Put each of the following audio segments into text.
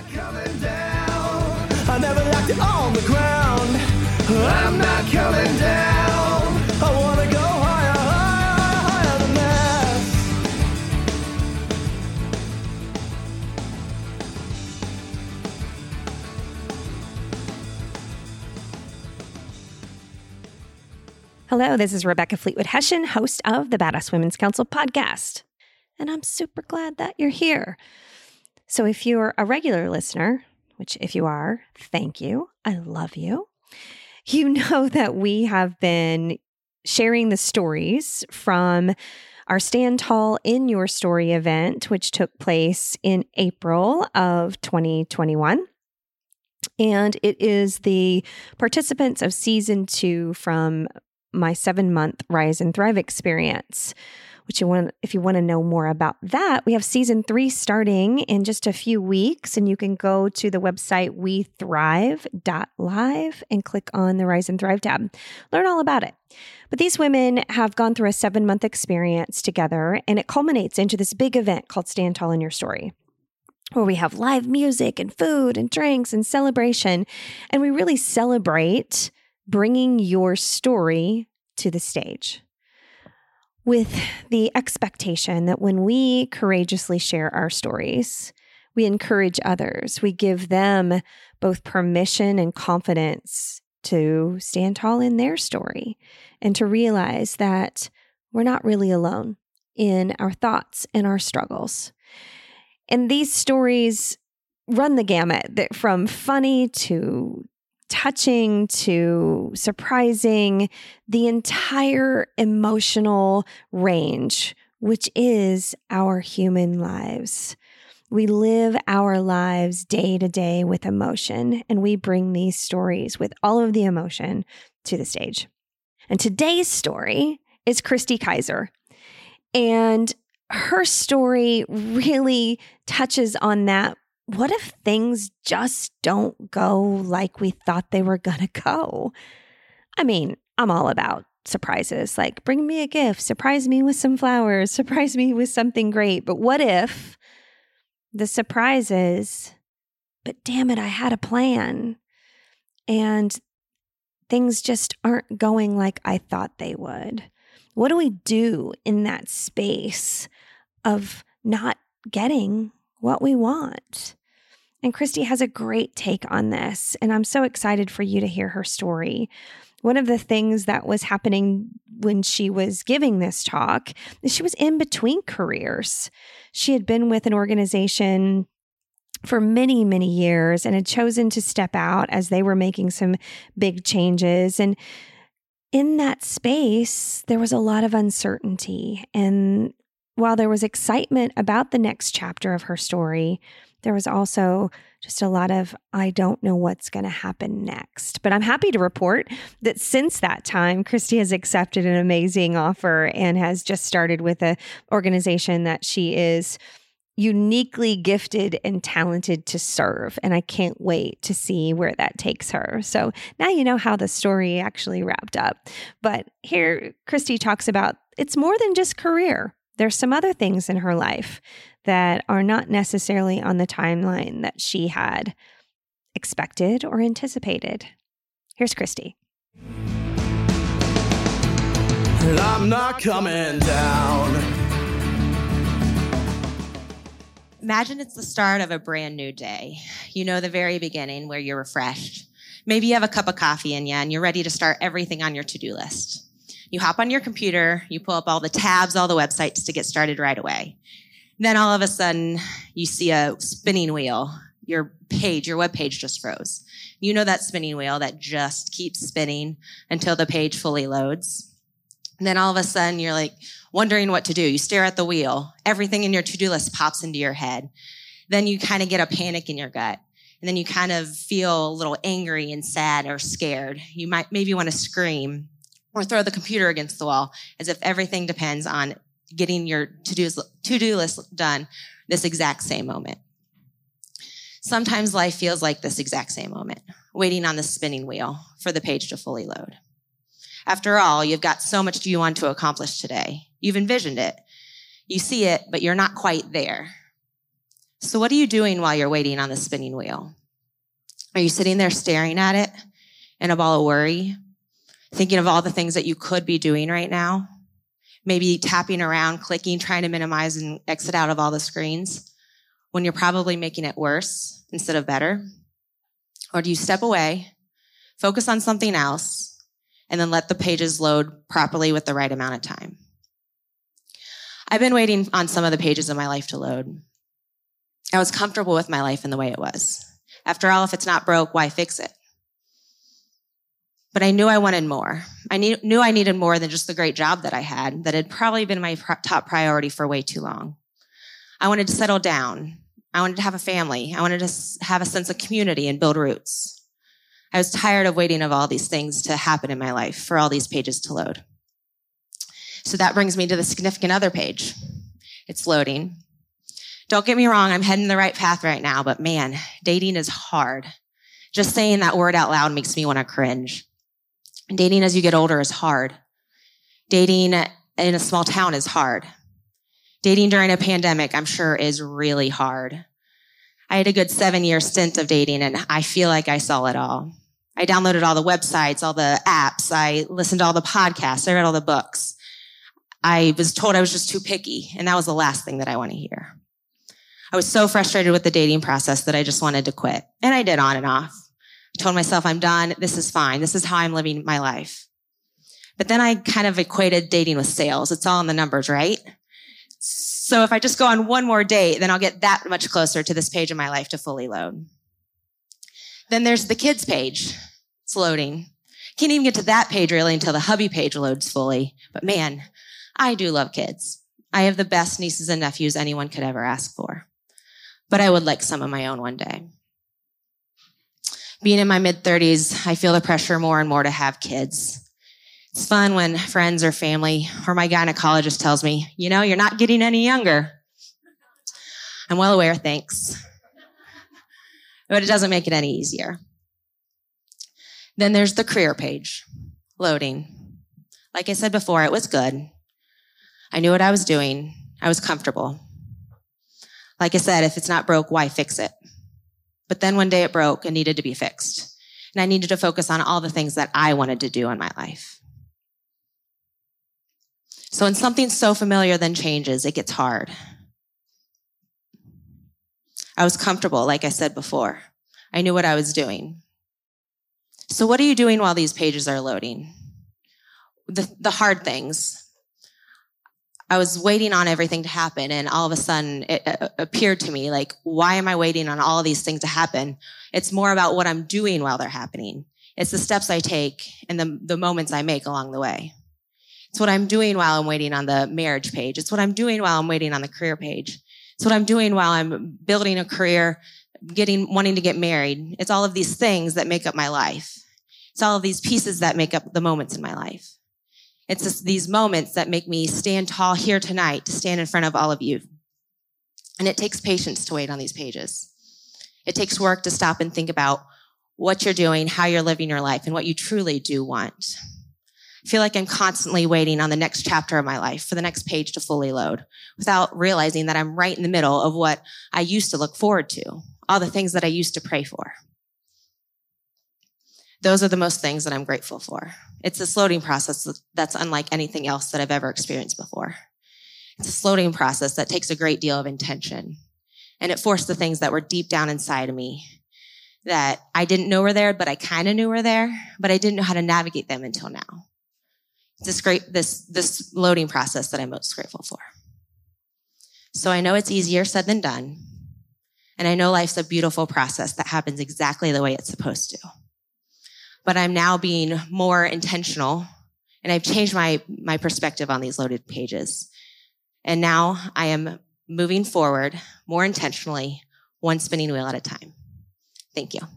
coming down. I never liked it on the ground. I'm not coming down. I wanna go higher, higher, higher than this. Hello, this is Rebecca Fleetwood Hession, host of the Badass Women's Council podcast. And I'm super glad that you're here. So if you're a regular listener, which if you are, thank you. I love you. You know that we have been sharing the stories from our Stand Tall in Your Story event, which took place in April of 2021. And it is the participants of season 2 from my 7-month Rise and Thrive experience. If you want to know more about that, we have season 3 starting in just a few weeks, and you can go to the website wethrive.live and click on the Rise and Thrive tab. Learn all about it. But these women have gone through a 7-month experience together, and it culminates into this big event called Stand Tall in Your Story, where we have live music and food and drinks and celebration, and we really celebrate bringing your story to the stage, with the expectation that when we courageously share our stories, we encourage others. We give them both permission and confidence to stand tall in their story and to realize that we're not really alone in our thoughts and our struggles. And these stories run the gamut, from funny to touching to surprising, the entire emotional range, which is our human lives. We live our lives day to day with emotion, and we bring these stories with all of the emotion to the stage. And today's story is Christy Kaiser. And her story really touches on that. What if things just don't go like we thought they were going to go? I mean, I'm all about surprises. Like, bring me a gift, surprise me with some flowers, surprise me with something great. But what if the surprise is, but damn it, I had a plan and things just aren't going like I thought they would? What do we do in that space of not getting what we want? And Christy has a great take on this, and I'm so excited for you to hear her story. One of the things that was happening when she was giving this talk is she was in between careers. She had been with an organization for many, many years and had chosen to step out as they were making some big changes. And in that space, there was a lot of uncertainty. And while there was excitement about the next chapter of her story, there was also just a lot of, I don't know what's going to happen next. But I'm happy to report that since that time, Christy has accepted an amazing offer and has just started with an organization that she is uniquely gifted and talented to serve. And I can't wait to see where that takes her. So now you know how the story actually wrapped up. But here, Christy talks about it's more than just career. There's some other things in her life that are not necessarily on the timeline that she had expected or anticipated. Here's Christy. I'm not coming down. Imagine it's the start of a brand new day. You know, the very beginning where you're refreshed. Maybe you have a cup of coffee in you and you're ready to start everything on your to-do list. You hop on your computer, you pull up all the tabs, all the websites to get started right away. Then all of a sudden, you see a spinning wheel. Your web page just froze. You know that spinning wheel that just keeps spinning until the page fully loads. And then all of a sudden, you're like wondering what to do. You stare at the wheel. Everything in your to-do list pops into your head. Then you kind of get a panic in your gut. And then you kind of feel a little angry and sad or scared. You might maybe want to scream or throw the computer against the wall as if everything depends on getting your to-do list done this exact same moment. Sometimes life feels like this exact same moment, waiting on the spinning wheel for the page to fully load. After all, you've got so much you want to accomplish today. You've envisioned it. You see it, but you're not quite there. So what are you doing while you're waiting on the spinning wheel? Are you sitting there staring at it in a ball of worry, thinking of all the things that you could be doing right now? Maybe tapping around, clicking, trying to minimize and exit out of all the screens when you're probably making it worse instead of better? Or do you step away, focus on something else, and then let the pages load properly with the right amount of time? I've been waiting on some of the pages of my life to load. I was comfortable with my life in the way it was. After all, if it's not broke, why fix it? But I knew I wanted more. I knew I needed more than just the great job that I had, that had probably been my top priority for way too long. I wanted to settle down. I wanted to have a family. I wanted to have a sense of community and build roots. I was tired of waiting of all these things to happen in my life, for all these pages to load. So that brings me to the significant other page. It's loading. Don't get me wrong, I'm heading the right path right now, but man, dating is hard. Just saying that word out loud makes me want to cringe. Dating as you get older is hard. Dating in a small town is hard. Dating during a pandemic, I'm sure, is really hard. I had a good 7-year stint of dating, and I feel like I saw it all. I downloaded all the websites, all the apps. I listened to all the podcasts. I read all the books. I was told I was just too picky, and that was the last thing that I want to hear. I was so frustrated with the dating process that I just wanted to quit, and I did on and off. I told myself, I'm done. This is fine. This is how I'm living my life. But then I kind of equated dating with sales. It's all in the numbers, right? So if I just go on one more date, then I'll get that much closer to this page of my life to fully load. Then there's the kids page. It's loading. Can't even get to that page really until the hubby page loads fully. But man, I do love kids. I have the best nieces and nephews anyone could ever ask for. But I would like some of my own one day. Being in my mid-30s, I feel the pressure more and more to have kids. It's fun when friends or family or my gynecologist tells me, you know, you're not getting any younger. I'm well aware, thanks. But it doesn't make it any easier. Then there's the career page, loading. Like I said before, it was good. I knew what I was doing. I was comfortable. Like I said, if it's not broke, why fix it? But then one day it broke and needed to be fixed. And I needed to focus on all the things that I wanted to do in my life. So when something so familiar then changes, it gets hard. I was comfortable, like I said before. I knew what I was doing. So what are you doing while these pages are loading? The hard things. I was waiting on everything to happen, and all of a sudden it appeared to me like, why am I waiting on all of these things to happen? It's more about what I'm doing while they're happening. It's the steps I take and the moments I make along the way. It's what I'm doing while I'm waiting on the marriage page. It's what I'm doing while I'm waiting on the career page. It's what I'm doing while I'm building a career, wanting to get married. It's all of these things that make up my life. It's all of these pieces that make up the moments in my life. It's just these moments that make me stand tall here tonight to stand in front of all of you. And it takes patience to wait on these pages. It takes work to stop and think about what you're doing, how you're living your life, and what you truly do want. I feel like I'm constantly waiting on the next chapter of my life for the next page to fully load without realizing that I'm right in the middle of what I used to look forward to, all the things that I used to pray for. Those are the most things that I'm grateful for. It's this loading process that's unlike anything else that I've ever experienced before. It's a loading process that takes a great deal of intention. And it forced the things that were deep down inside of me that I didn't know were there, but I kind of knew were there, but I didn't know how to navigate them until now. It's this loading process that I'm most grateful for. So I know it's easier said than done. And I know life's a beautiful process that happens exactly the way it's supposed to. But I'm now being more intentional, and I've changed my perspective on these loaded pages. And now I am moving forward more intentionally, one spinning wheel at a time. Thank you.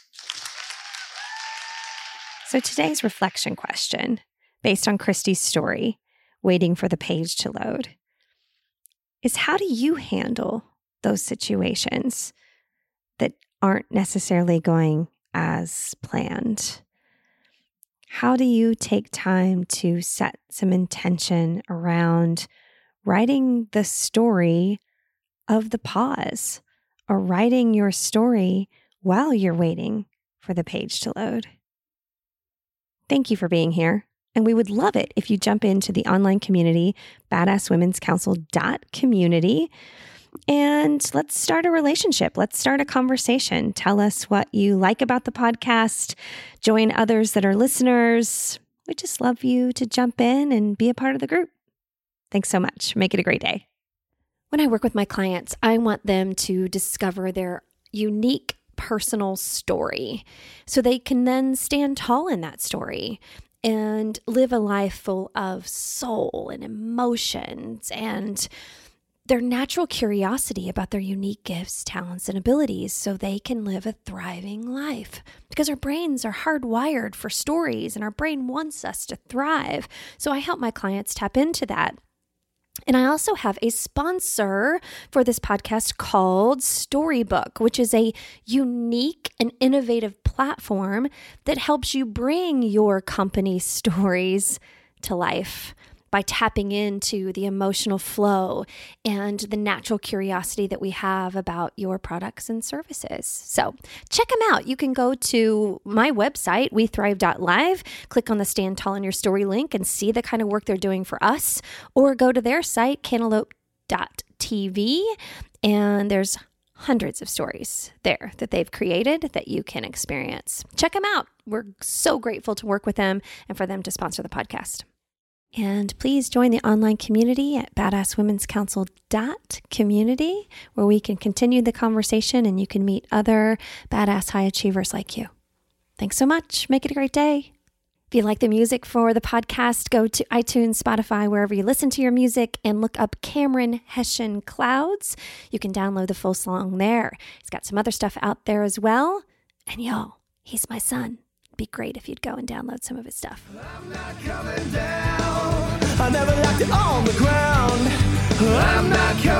So today's reflection question, based on Christy's story, waiting for the page to load, is how do you handle those situations that aren't necessarily going as planned? How do you take time to set some intention around writing the story of the pause, or writing your story while you're waiting for the page to load. Thank you for being here. And we would love it if you jump into the online community, badasswomen'scouncil.community, and let's start a relationship. Let's start a conversation. Tell us what you like about the podcast. Join others that are listeners. We just love you to jump in and be a part of the group. Thanks so much. Make it a great day. When I work with my clients, I want them to discover their unique personal story so they can then stand tall in that story and live a life full of soul and emotions and their natural curiosity about their unique gifts, talents, and abilities so they can live a thriving life. Because our brains are hardwired for stories and our brain wants us to thrive. So I help my clients tap into that. And I also have a sponsor for this podcast called Storybook, which is a unique and innovative platform that helps you bring your company's stories to life by tapping into the emotional flow and the natural curiosity that we have about your products and services. So check them out. You can go to my website, wethrive.live, click on the Stand Tall in Your Story link and see the kind of work they're doing for us, or go to their site, cantaloupe.tv, and there's hundreds of stories there that they've created that you can experience. Check them out. We're so grateful to work with them and for them to sponsor the podcast. And please join the online community at badasswomen'scouncil.community, where we can continue the conversation and you can meet other badass high achievers like you. Thanks so much. Make it a great day. If you like the music for the podcast, go to iTunes, Spotify, wherever you listen to your music, and look up Cameron Hession Clouds. You can download the full song there. He's got some other stuff out there as well. And y'all, he's my son. It'd be great if you'd go and download some of his stuff. I'm not coming down. I never left it on the ground. I'm not coming